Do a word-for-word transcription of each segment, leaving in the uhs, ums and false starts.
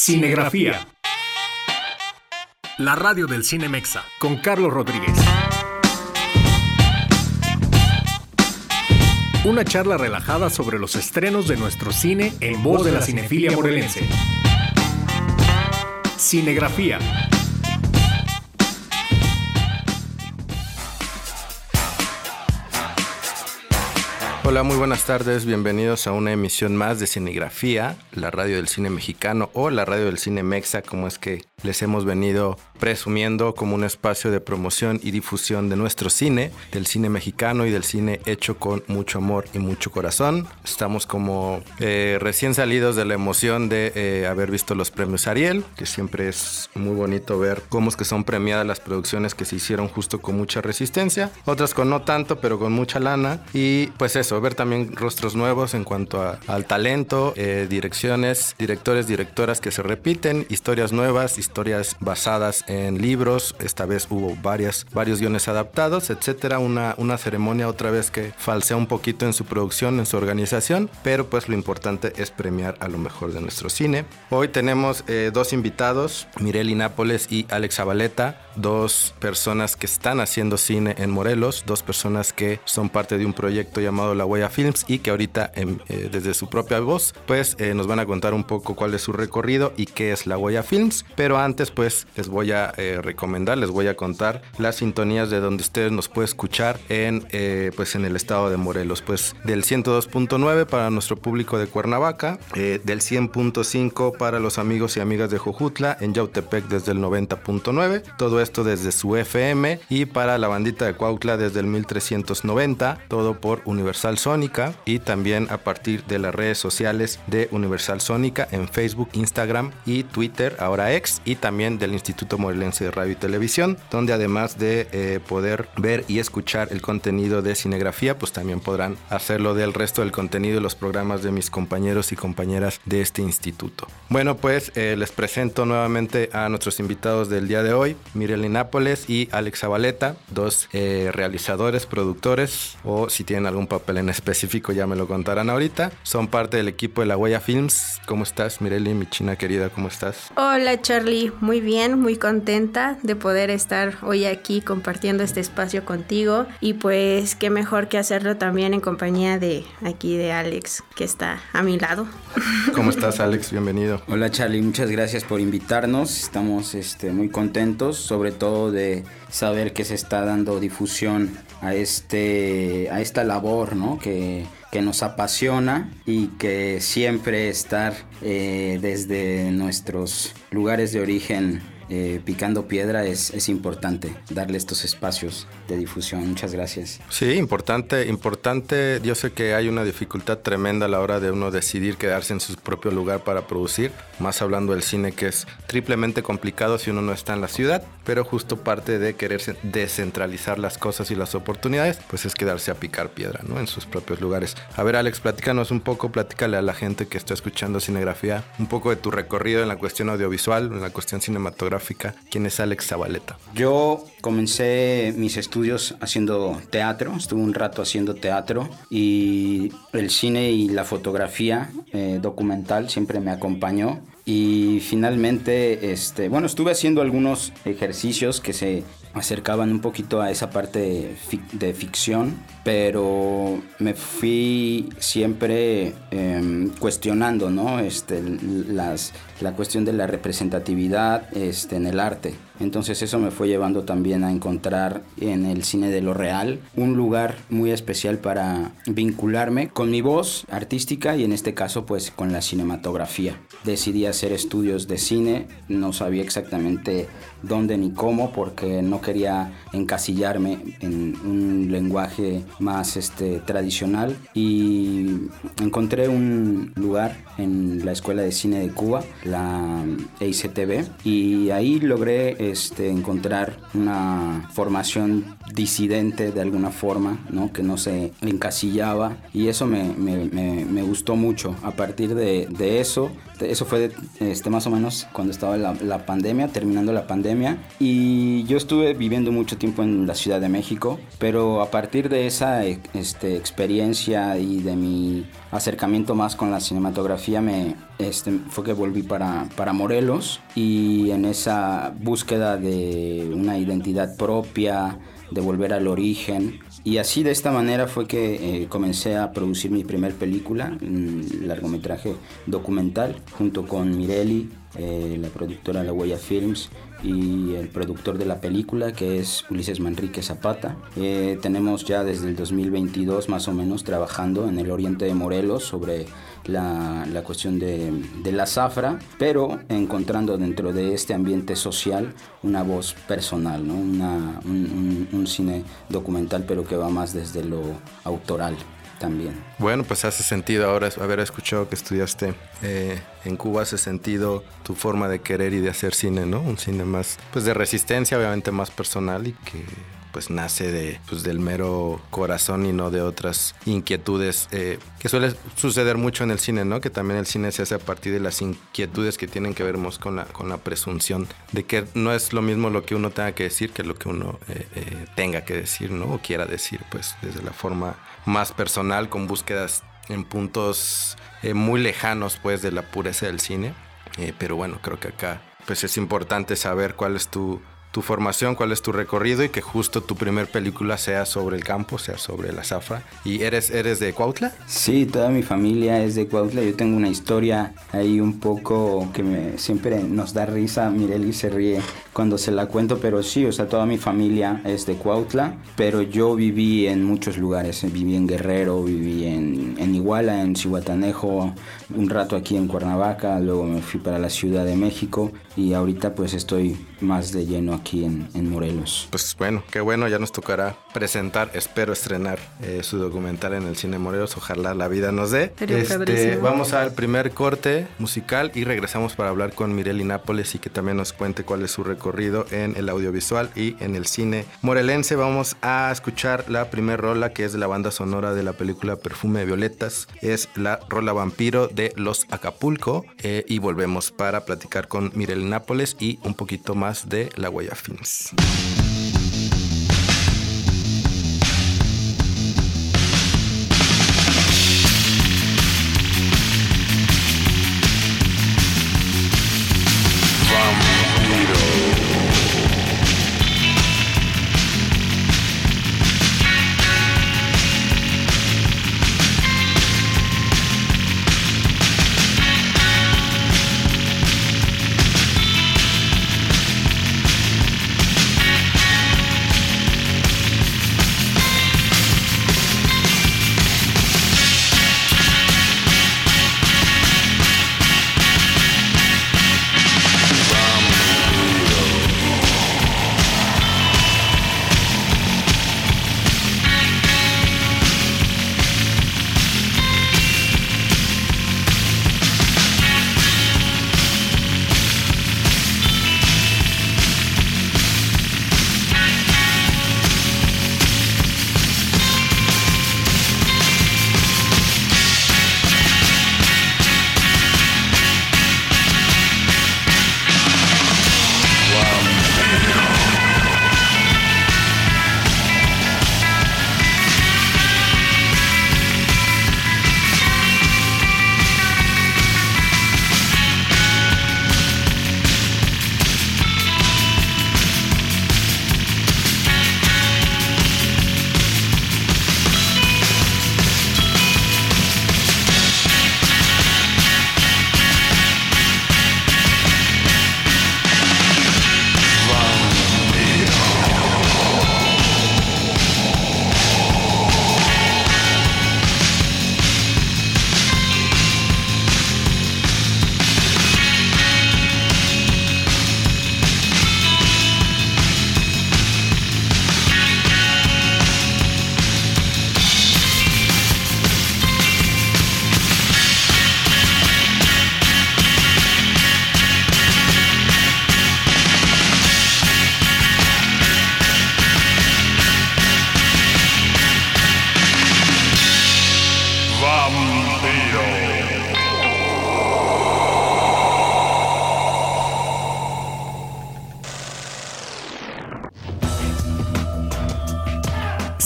Cinegrafía. La radio del Cine Mexa, con Carlos Rodríguez. Una charla relajada sobre los estrenos de nuestro cine en voz de la cinefilia morelense. Cinegrafía. Hola, muy buenas tardes, bienvenidos a una emisión más de Cinegrafía, la radio del cine mexicano o la radio del cine mexa, como es que les hemos venido presumiendo como un espacio de promoción y difusión de nuestro cine, del cine mexicano y del cine hecho con mucho amor y mucho corazón. Estamos como eh, recién salidos de la emoción de eh, haber visto los premios Ariel, que siempre es muy bonito ver cómo es que son premiadas las producciones que se hicieron justo con mucha resistencia, otras con no tanto, pero con mucha lana, y pues eso, ver también rostros nuevos en cuanto a, al talento, eh, direcciones, directores, directoras que se repiten, historias nuevas, historias basadas en libros, esta vez hubo varias, varios guiones adaptados, etcétera, una, una ceremonia otra vez que falsea un poquito en su producción, en su organización, pero pues lo importante es premiar a lo mejor de nuestro cine. Hoy tenemos eh, dos invitados, Mireli Nápoles y Alex Zabaleta, dos personas que están haciendo cine en Morelos, dos personas que son parte de un proyecto llamado La Huella Films y que ahorita eh, eh, desde su propia voz pues eh, nos van a contar un poco cuál es su recorrido y qué es La Huella Films, pero antes pues les voy a eh, recomendar, les voy a contar las sintonías de donde ustedes nos pueden escuchar en eh, pues en el estado de Morelos, pues del ciento dos punto nueve para nuestro público de Cuernavaca, eh, del cien punto cinco para los amigos y amigas de Jojutla, en Yautepec desde el noventa punto nueve, todo esto desde su F M, y para la bandita de Cuautla desde el mil trescientos noventa, todo por Universal Sónica, y también a partir de las redes sociales de Universal Sónica en Facebook, Instagram y Twitter, ahora X, y también del Instituto Morelense de Radio y Televisión, donde además de eh, poder ver y escuchar el contenido de Cinegrafía, pues también podrán hacerlo del resto del contenido de los programas de mis compañeros y compañeras de este instituto. Bueno, pues eh, les presento nuevamente a nuestros invitados del día de hoy, Mireli Nápoles y Alex Zabaleta, dos eh, realizadores, productores, o si tienen algún papel en específico ya me lo contarán ahorita. Son parte del equipo de La Huella Films. ¿Cómo estás, Mireli, mi china querida? ¿Cómo estás? Hola, Charlie. Muy bien, muy contenta de poder estar hoy aquí compartiendo este espacio contigo, y pues qué mejor que hacerlo también en compañía de aquí de Alex, que está a mi lado. ¿Cómo estás, Alex? Bienvenido. Hola, Charlie, muchas gracias por invitarnos. Estamos este, muy contentos, sobre todo de saber que se está dando difusión a este a esta labor, ¿no? que que nos apasiona, y que siempre estar eh, desde nuestros lugares de origen eh, picando piedra es, es importante, darle estos espacios de difusión. Muchas gracias. Sí, importante, importante. Yo sé que hay una dificultad tremenda a la hora de uno decidir quedarse en su propio lugar para producir, más hablando del cine, que es triplemente complicado si uno no está en la ciudad, pero justo parte de querer descentralizar las cosas y las oportunidades, pues es quedarse a picar piedra, ¿no? En sus propios lugares. A ver, Alex, platícanos un poco, platícale a la gente que está escuchando Cinegrafía un poco de tu recorrido en la cuestión audiovisual, en la cuestión cinematográfica. ¿Quién es Alex Zabaleta? Yo comencé mis estudios haciendo teatro, estuve un rato haciendo teatro, y el cine y la fotografía eh, documental siempre me acompañó. Y finalmente, este, bueno, estuve haciendo algunos ejercicios que se acercaban un poquito a esa parte de, fic- de ficción, pero me fui siempre eh, cuestionando, ¿no? Este, las, la cuestión de la representatividad este, en el arte. Entonces eso me fue llevando también a encontrar en el cine de lo real un lugar muy especial para vincularme con mi voz artística, y en este caso pues con la cinematografía. Decidí hacer estudios de cine, no sabía exactamente dónde ni cómo, porque no quería encasillarme en un lenguaje más este, tradicional, y encontré un lugar en la Escuela de Cine de Cuba, la E I C T V, y ahí logré este, encontrar una formación disidente de alguna forma, ¿no? Que no se encasillaba, y eso me, me, me, me gustó mucho. A partir de, de eso, eso fue este, más o menos cuando estaba la, la pandemia, terminando la pandemia, y yo estuve estuve viviendo mucho tiempo en la Ciudad de México, pero a partir de esa este, experiencia y de mi acercamiento más con la cinematografía me, este, fue que volví para, para Morelos, y en esa búsqueda de una identidad propia, de volver al origen. Y así de esta manera fue que eh, comencé a producir mi primer película, un largometraje documental, junto con Mireli, eh, la productora La Huella Films, y el productor de la película, que es Ulises Manrique Zapata. Eh, tenemos ya desde el dos mil veintidós más o menos trabajando en el oriente de Morelos sobre la, la cuestión de, de la zafra, pero encontrando dentro de este ambiente social una voz personal, ¿no? Una, un, un, un cine documental, pero que va más desde lo autoral también. Bueno, pues hace sentido ahora haber escuchado que estudiaste eh, en Cuba, hace sentido tu forma de querer y de hacer cine, ¿no? Un cine más, pues de resistencia, obviamente más personal, y que pues nace de, pues, del mero corazón y no de otras inquietudes eh, que suele suceder mucho en el cine, ¿no? Que también el cine se hace a partir de las inquietudes que tienen que ver más con la, con la presunción de que no es lo mismo lo que uno tenga que decir que lo que uno eh, eh, tenga que decir, ¿no? O quiera decir, pues desde la forma más personal, con búsquedas en puntos eh, muy lejanos, pues, de la pureza del cine. Eh, pero bueno, creo que acá pues es importante saber cuál es tu tu formación, cuál es tu recorrido, y que justo tu primer película sea sobre el campo, sea sobre la zafra. ¿Y eres, eres de Cuautla? Sí, toda mi familia es de Cuautla. Yo tengo una historia ahí un poco que me, siempre nos da risa. Mireli se ríe cuando se la cuento, pero sí, o sea, toda mi familia es de Cuautla, pero yo viví en muchos lugares. Viví en Guerrero, viví en, en Iguala, en Zihuatanejo, un rato aquí en Cuernavaca, luego me fui para la Ciudad de México, y ahorita pues estoy más de lleno aquí en, en Morelos. Pues bueno, qué bueno, ya nos tocará presentar, espero estrenar eh, su documental en el Cine Morelos, ojalá la vida nos dé. Este, vamos al primer corte musical y regresamos para hablar con Mireli Nápoles y que también nos cuente cuál es su recorrido en el audiovisual y en el cine morelense. Vamos a escuchar la primer rola, que es de la banda sonora de la película Perfume de Violetas, es la rola Vampiro de Los Acapulco, eh, y volvemos para platicar con Mireli Nápoles y un poquito más de La Huella Films.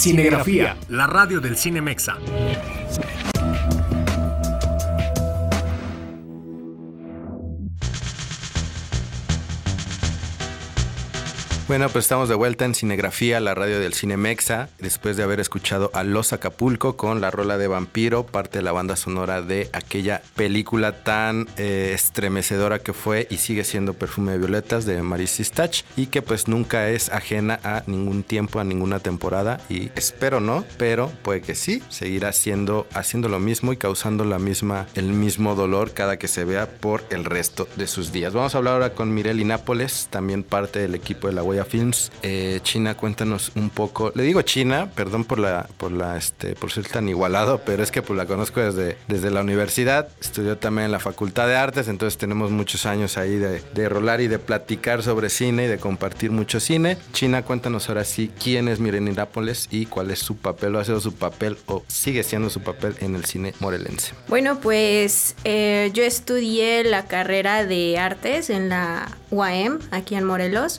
Cinegrafía, la radio del Cine Mexa. Bueno, pues estamos de vuelta en Cinegrafía, la radio del Cine Mexa, después de haber escuchado a Los Acapulco con la rola de Vampiro, parte de la banda sonora de aquella película tan eh, estremecedora que fue y sigue siendo Perfume de Violetas de Maurice Sistach, y que pues nunca es ajena a ningún tiempo, a ninguna temporada, y espero no, pero puede que sí, seguirá siendo, haciendo lo mismo y causando la misma, el mismo dolor cada que se vea por el resto de sus días. Vamos a hablar ahora con Mireli Nápoles, también parte del equipo de La Huella Films. Eh, China, cuéntanos un poco. Le digo China, perdón por la, por la, este, por ser tan igualado, pero es que pues la conozco desde, desde la universidad. Estudió también en la Facultad de Artes, entonces tenemos muchos años ahí de, de rolar y de platicar sobre cine y de compartir mucho cine. China, cuéntanos ahora sí quién es Mireli Nápoles y cuál es su papel, o ha sido su papel o sigue siendo su papel en el cine morelense. Bueno, pues eh, yo estudié la carrera de artes en la U A M, aquí en Morelos.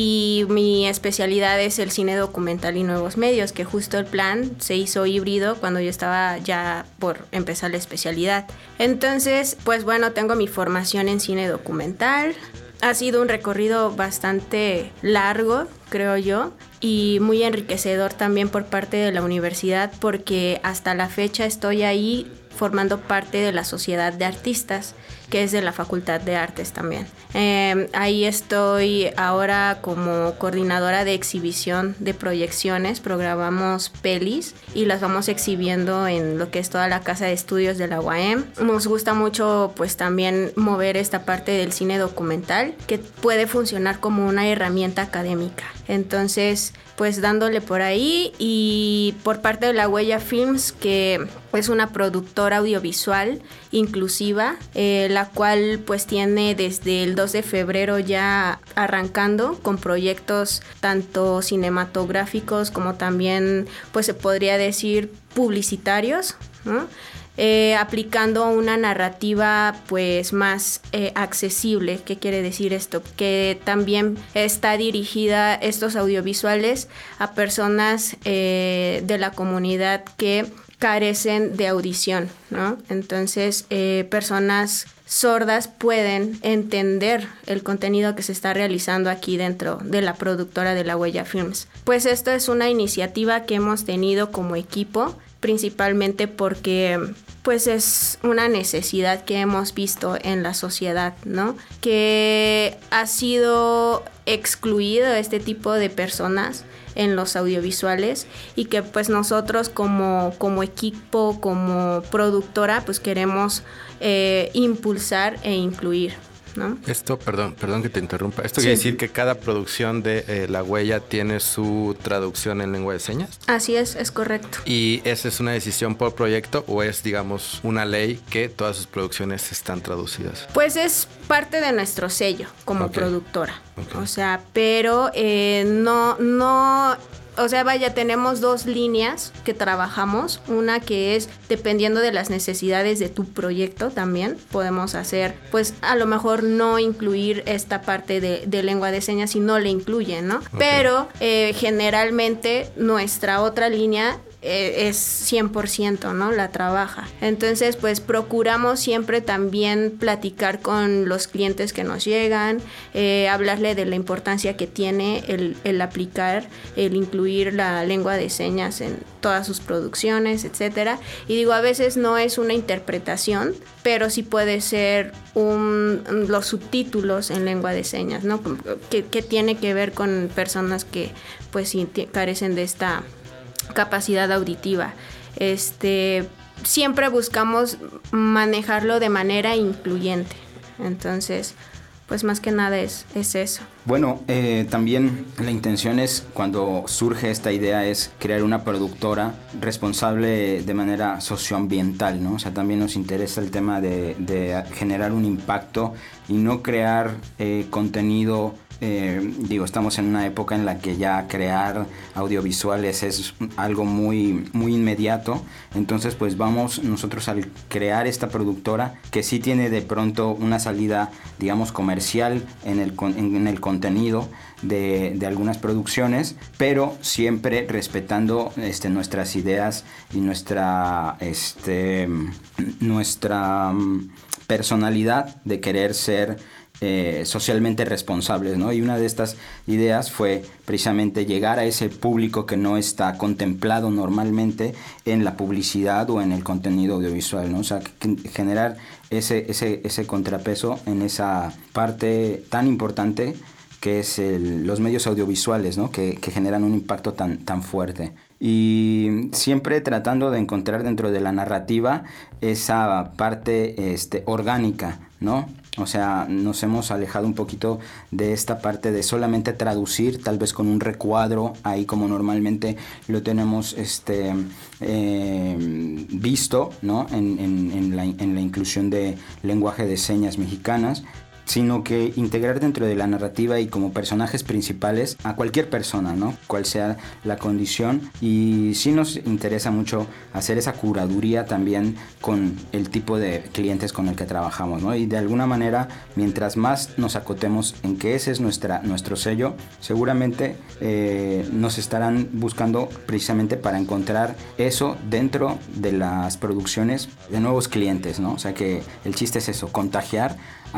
Y mi especialidad es el cine documental y nuevos medios, que justo el plan se hizo híbrido cuando yo estaba ya por empezar la especialidad. Entonces, pues bueno, tengo mi formación en cine documental. Ha sido un recorrido bastante largo, creo yo, y muy enriquecedor también por parte de la universidad, porque hasta la fecha estoy ahí formando parte de la Sociedad de Artistas, que es de la Facultad de Artes también. Eh, ahí estoy ahora como coordinadora de exhibición de proyecciones. Programamos pelis y las vamos exhibiendo en lo que es toda la casa de estudios de la U A M. Nos gusta mucho pues también mover esta parte del cine documental, que puede funcionar como una herramienta académica. Entonces, pues dándole por ahí, y por parte de La Huella Films, que es una productora audiovisual inclusiva, eh, la cual pues tiene desde el dos de febrero ya arrancando con proyectos tanto cinematográficos como también pues se podría decir publicitarios, ¿no? Eh, aplicando una narrativa pues más eh, accesible. ¿Qué quiere decir esto? Que también está dirigida estos audiovisuales a personas eh, de la comunidad que carecen de audición, ¿no? Entonces, eh, personas sordas pueden entender el contenido que se está realizando aquí dentro de la productora de La Huella Films. Pues esto es una iniciativa que hemos tenido como equipo, principalmente porque pues es una necesidad que hemos visto en la sociedad, ¿no? Que ha sido excluido este tipo de personas en los audiovisuales, y que pues nosotros como, como equipo, como productora, pues queremos eh, impulsar e incluir, ¿no? Esto, perdón, perdón que te interrumpa. ¿Esto Sí. quiere decir que cada producción de eh, La Huella tiene su traducción en lengua de señas? Así es, es correcto. ¿Y esa es una decisión por proyecto o es, digamos, una ley que todas sus producciones están traducidas? Pues es parte de nuestro sello como Okay. productora. Okay. O sea, pero eh, no, no... O sea, vaya, tenemos dos líneas que trabajamos. Una que es dependiendo de las necesidades de tu proyecto también. Podemos hacer, pues a lo mejor no incluir esta parte de, de lengua de señas si no le incluyen, ¿no? Okay. Pero eh, generalmente nuestra otra línea eh, es cien por ciento, ¿no? La trabaja. Entonces, pues procuramos siempre también platicar con los clientes que nos llegan, eh, hablarle de la importancia que tiene el, el aplicar, el incluir la lengua de señas en todas sus producciones, etcétera. Y digo, a veces no es una interpretación, pero sí puede ser un, los subtítulos en lengua de señas, ¿no? Que, que tiene que ver con personas que pues sí, carecen de esta capacidad auditiva. Este, siempre buscamos manejarlo de manera incluyente. Entonces, pues más que nada es, es eso. Bueno, eh, también la intención es, cuando surge esta idea, es crear una productora responsable de manera socioambiental, ¿no? O sea, también nos interesa el tema de, de generar un impacto y no crear eh, contenido. Eh, digo, estamos en una época en la que ya crear audiovisuales es algo muy, muy inmediato. Entonces, pues vamos nosotros al crear esta productora que sí tiene de pronto una salida, digamos, comercial en el, en, en el contenido contenido de, de algunas producciones, pero siempre respetando este, nuestras ideas y nuestra, este, nuestra personalidad de querer ser Eh, socialmente responsables, ¿no? Y una de estas ideas fue precisamente llegar a ese público que no está contemplado normalmente en la publicidad o en el contenido audiovisual, ¿no? O sea, que, generar ese, ese, ese contrapeso en esa parte tan importante que es el, los medios audiovisuales, ¿no? Que, que generan un impacto tan, tan fuerte. Y siempre tratando de encontrar dentro de la narrativa esa parte este, orgánica, ¿no? O sea, nos hemos alejado un poquito de esta parte de solamente traducir, tal vez con un recuadro, ahí como normalmente lo tenemos este, eh, visto, ¿no? En, en, en, la, en la inclusión de lenguaje de señas mexicanas, sino que integrar dentro de la narrativa y como personajes principales a cualquier persona, ¿no? Cual sea la condición. Y sí nos interesa mucho hacer esa curaduría también con el tipo de clientes con el que trabajamos, ¿no? Y de alguna manera, mientras más nos acotemos en que ese es nuestra, nuestro sello, seguramente eh, nos estarán buscando precisamente para encontrar eso dentro de las producciones de nuevos clientes, ¿no? O sea que el chiste es eso, contagiar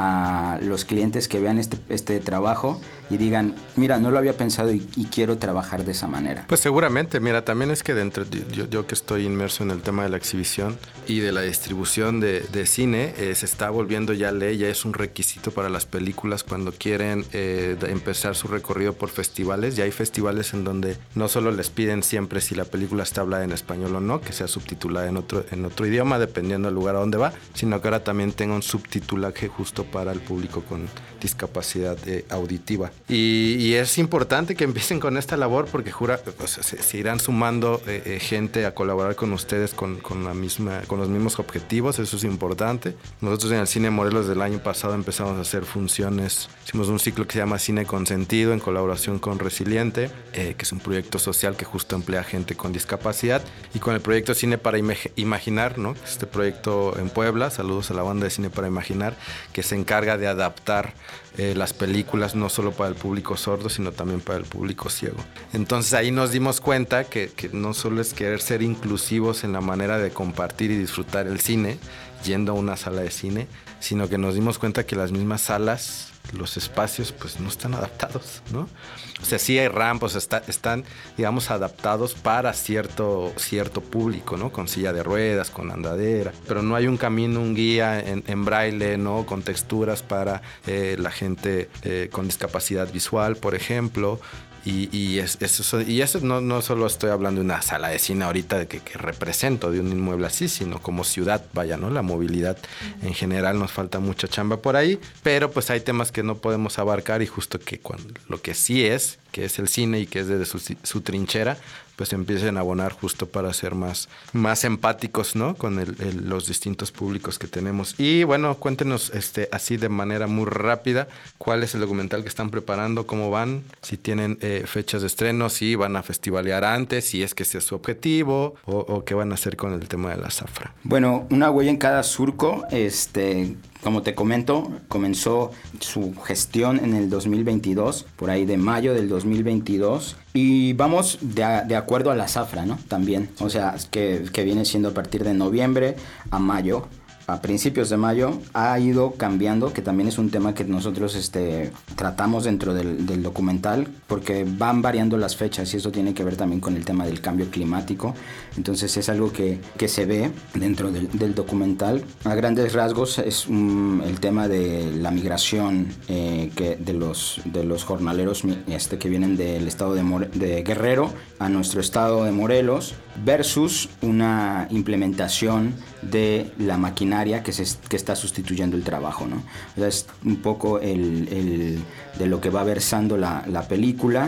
a los clientes que vean este, este trabajo y digan, mira, no lo había pensado y, y quiero trabajar de esa manera. Pues seguramente, mira, también es que dentro, yo, yo que estoy inmerso en el tema de la exhibición y de la distribución de, de cine, eh, se está volviendo ya ley, ya es un requisito para las películas cuando quieren eh, empezar su recorrido por festivales. Ya hay festivales en donde no solo les piden siempre si la película está hablada en español o no, que sea subtitulada en otro, en otro idioma, dependiendo del lugar a donde va, sino que ahora también tenga un subtitulaje justo para el público con discapacidad eh, auditiva. Y, y es importante que empiecen con esta labor porque jura, o sea, se, se irán sumando eh, eh, gente a colaborar con ustedes con, con, la misma, con los mismos objetivos, eso es importante. Nosotros en el Cine Morelos del año pasado empezamos a hacer funciones, hicimos un ciclo que se llama Cine con Sentido en colaboración con Resiliente, eh, que es un proyecto social que justo emplea gente con discapacidad, y con el proyecto Cine para Imag- Imaginar, ¿no? Este proyecto en Puebla, saludos a la banda de Cine para Imaginar, que se encarga de adaptar eh, las películas no solo para el público sordo, sino también para el público ciego. Entonces ahí nos dimos cuenta que, que no solo es querer ser inclusivos en la manera de compartir y disfrutar el cine, yendo a una sala de cine, sino que nos dimos cuenta que las mismas salas, los espacios, pues no están adaptados, ¿no? O sea, sí hay rampas, está, están, digamos, adaptados para cierto, cierto público, ¿no? Con silla de ruedas, con andadera, pero no hay un camino, un guía en, en braille, ¿no? Con texturas para eh, la gente eh, con discapacidad visual, por ejemplo. Y, y, es, eso, y eso no, no solo estoy hablando de una sala de cine ahorita de que, que represento de un inmueble así, sino como ciudad, vaya, ¿no? La movilidad en general nos falta mucha chamba por ahí, pero pues hay temas que no podemos abarcar y justo que cuando, lo que sí es, que es el cine y que es desde su, su trinchera, pues empiecen a abonar justo para ser más, más empáticos, ¿no? Con el, el, los distintos públicos que tenemos. Y bueno, cuéntenos este, así de manera muy rápida cuál es el documental que están preparando, cómo van, si tienen eh, fechas de estreno, si van a festivalear antes, si es que ese es su objetivo, o, o qué van a hacer con el tema de la zafra. Bueno, Una huella en cada surco, este... como te comento, comenzó su gestión en el dos mil veintidós, por ahí de mayo del dos mil veintidós, y vamos de, a, de acuerdo a la zafra, ¿no? También, o sea, que, que viene siendo a partir de noviembre a mayo. A principios de mayo ha ido cambiando, que también es un tema que nosotros este, tratamos dentro del, del documental, porque van variando las fechas y eso tiene que ver también con el tema del cambio climático. Entonces es algo que, que se ve dentro del, del documental. A grandes rasgos es um, el tema de la migración eh, que de, los, de los jornaleros este, que vienen del estado de, More- de Guerrero a nuestro estado de Morelos, versus una implementación de la maquinaria que, se, que está sustituyendo el trabajo, ¿no? O sea, es un poco el, el, de lo que va versando la, la película,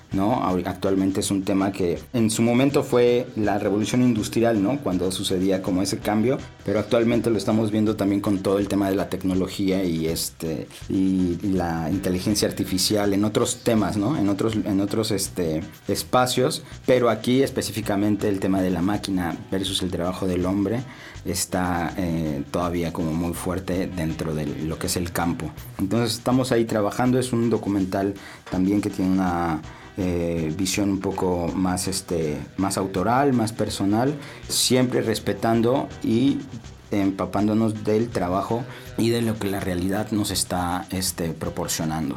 ¿no? Actualmente es un tema que en su momento fue la revolución industrial, ¿no? Cuando sucedía como ese cambio, pero actualmente lo estamos viendo también con todo el tema de la tecnología y este y, y la inteligencia artificial en otros temas, ¿no? En otros en otros este espacios, pero aquí específicamente el tema de la máquina versus el trabajo del hombre está eh, todavía como muy fuerte dentro de lo que es el campo. Entonces estamos ahí trabajando, es un documental también que tiene una eh, visión un poco más, este, más autoral, más personal, siempre respetando y empapándonos del trabajo y de lo que la realidad nos está este, proporcionando.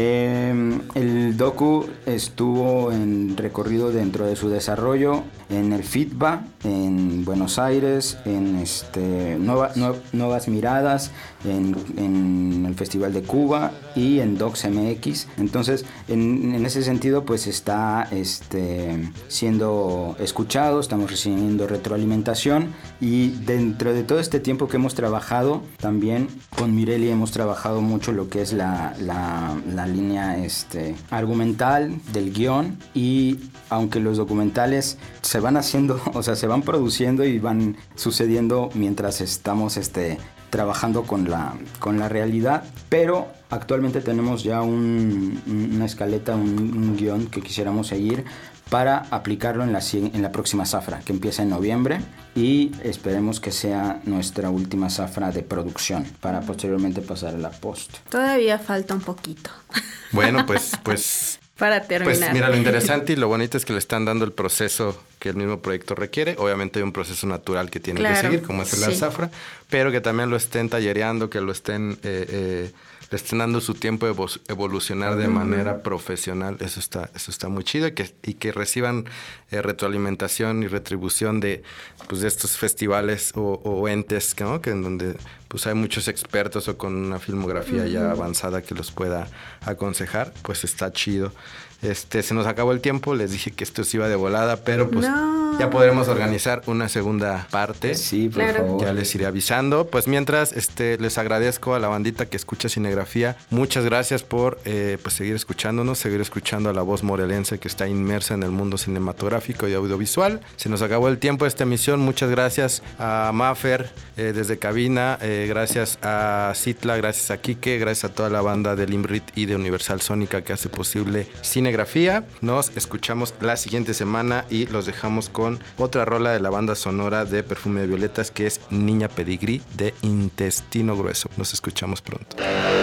Eh, el docu estuvo en recorrido dentro de su desarrollo en el FITBA, en Buenos Aires, en este, Nueva, Nueva, Nuevas Miradas, en, en el Festival de Cuba y en Docs M X. Entonces, en, en ese sentido, pues está este, siendo escuchado, estamos recibiendo retroalimentación y dentro de todo este tiempo que hemos trabajado, también con Mireli hemos trabajado mucho lo que es la, la, la línea este, argumental del guión, y aunque los documentales se van haciendo, o sea, se van produciendo y van sucediendo mientras estamos este, trabajando con la, con la realidad, pero actualmente tenemos ya un, una escaleta, un, un guión que quisiéramos seguir para aplicarlo en la, en la próxima zafra, que empieza en noviembre, y esperemos que sea nuestra última zafra de producción para posteriormente pasar a la post. Todavía falta un poquito. Bueno, pues, pues para terminar. Pues mira, lo interesante y lo bonito es que le están dando el proceso que el mismo proyecto requiere. Obviamente hay un proceso natural que tiene claro, que seguir, como es el sí. zafra, pero que también lo estén tallereando, que lo estén... Eh, eh, le estén dando su tiempo de evolucionar de manera profesional. Eso está, eso está muy chido, y que, y que reciban eh, retroalimentación y retribución de, pues, de estos festivales o, o entes, ¿no? Que en donde pues hay muchos expertos o con una filmografía uh-huh. ya avanzada que los pueda aconsejar. Pues está chido. Este, se nos acabó el tiempo, les dije que esto se iba de volada, pero pues no. ya podremos organizar una segunda parte. Sí, por claro. favor. Ya les iré avisando. Pues mientras, este, les agradezco a la bandita que escucha Cinegrafía. Muchas gracias por eh, pues seguir escuchándonos, seguir escuchando a la voz morelense que está inmersa en el mundo cinematográfico y audiovisual. Se nos acabó el tiempo de esta emisión. Muchas gracias a Mafer eh, desde cabina, eh, gracias a Citla, gracias a Quique, gracias a toda la banda del IMRIT y de Universal Sónica que hace posible Cine Grafía. Nos escuchamos la siguiente semana y los dejamos con otra rola de la banda sonora de Perfume de Violetas, que es Niña Pedigrí de Intestino Grueso. Nos escuchamos pronto.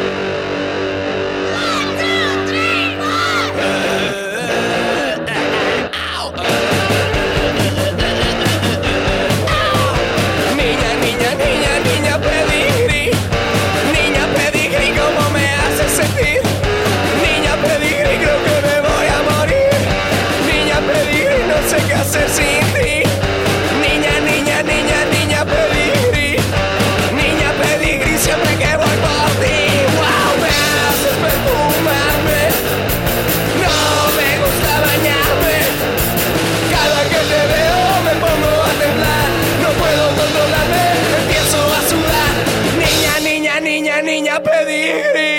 Hacer sin ti, niña, niña, niña, niña pedigrí, niña pedigrí, siempre que voy por ti, wow, me haces perfumarme, no me gusta bañarme, cada que te veo me pongo a temblar, no puedo controlarme, empiezo a sudar, niña, niña, niña, niña pedigrí.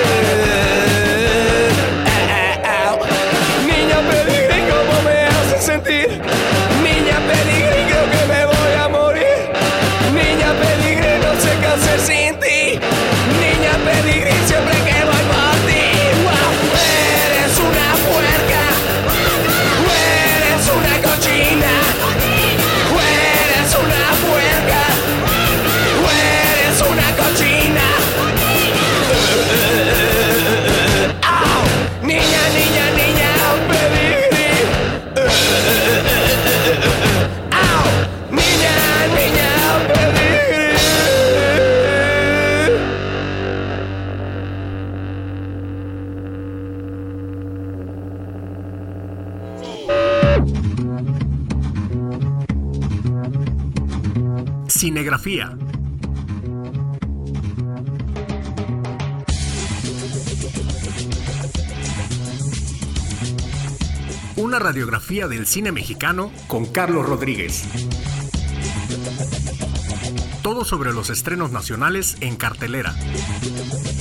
Sentir. Niña pedigrí, creo que me voy a morir. Niña pedigrí, no sé qué hacer sin ti. Niña pedigrí, siempre que voy por ti. Wow, eres una puerca, eres una cochina, eres una puerca, eres una cochina. Oh, niña, niña, niña pedigrí. Cinegrafía. Una radiografía del cine mexicano con Carlos Rodríguez. Todo sobre los estrenos nacionales en cartelera.